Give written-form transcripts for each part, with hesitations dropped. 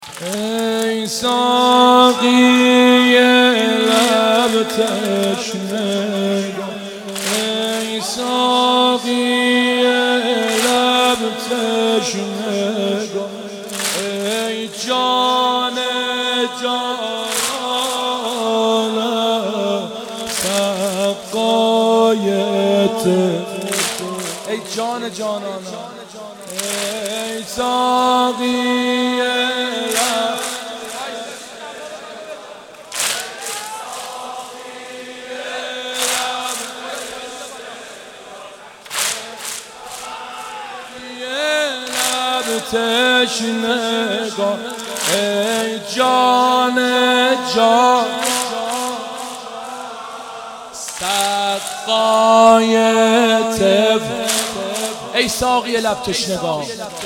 ای ساقی لب تشنگان، ای ساقی لب تشنگان، ای جان جانانم سقایت، ای جان جانانم، ای ساقی تشنگان، ای جان جان سقای طفل، ای ساقی لب تشنگان،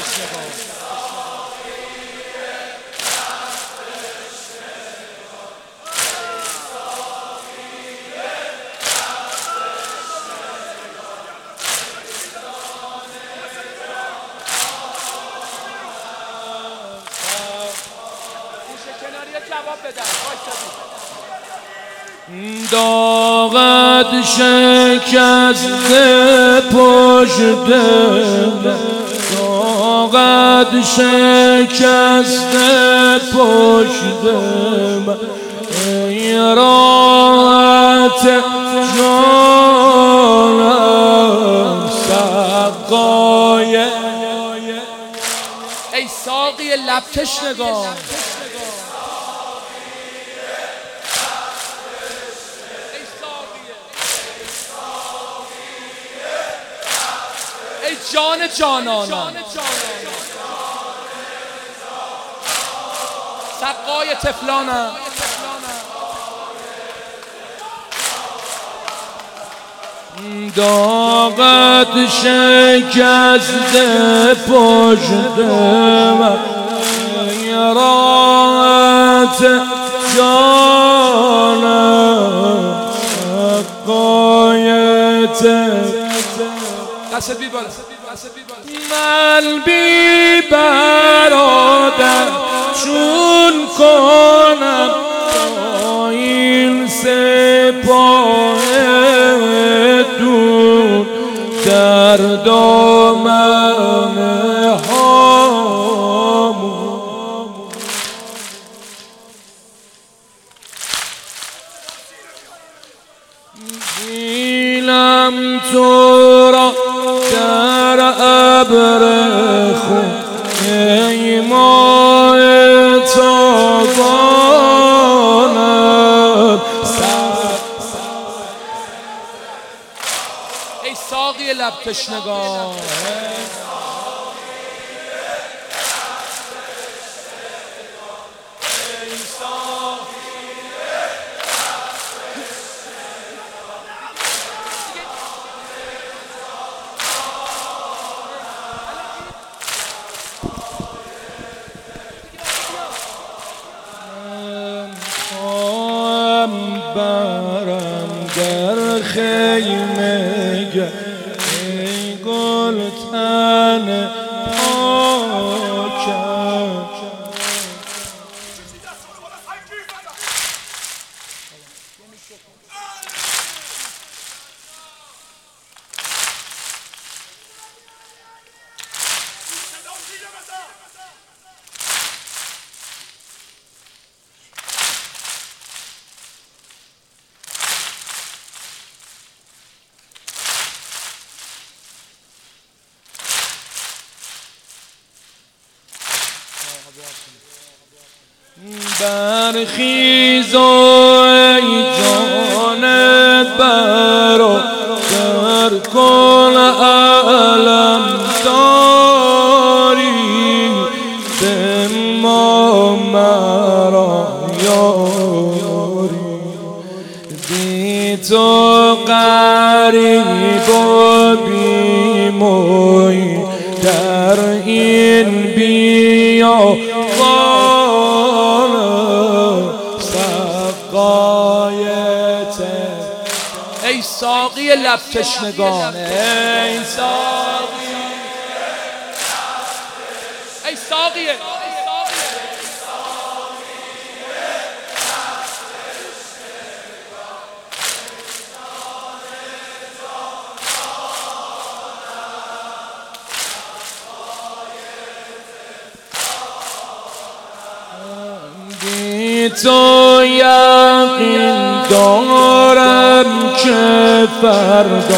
داغت شکسته پشتم، داغت شکسته پشتم، ای راحت جانم سقای، ای ساقی لب تشنگان، ای جان جانانم سقای طفلانم، داغت شکسته پشتم، ای راحت جانم سقای دست بی بالا، من بی برادر چون کنم با این سپاه دون در دامن هامون، دیلم تو را در ابر خون، ای ماه تابانم ای ساقی لب تشنگان، برم در خیمه ای گل تن پاکم، برخیز ای جان برادر کن علم داری به ما مرا یاری، بی تو غریب و بی موی در این بیابان سقایت، ای ساقی لب تشنگان، ای ساقی، ای ساقی بی تو یقین دارم که فردا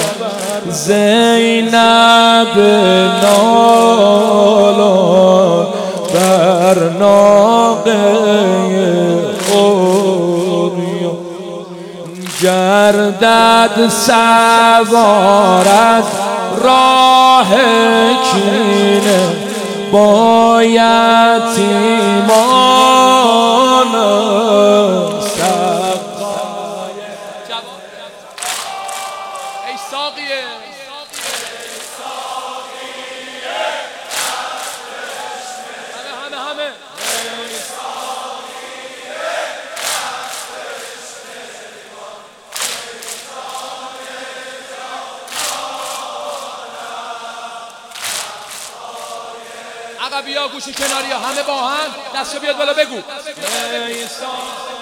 زینب نالان بر ناقه اوریان گردد سوار راه کینه با یتیمان سقای ای ساقیه همه عقبی ها گوشی کناری ها همه با هم دستو بیاد بالا بگو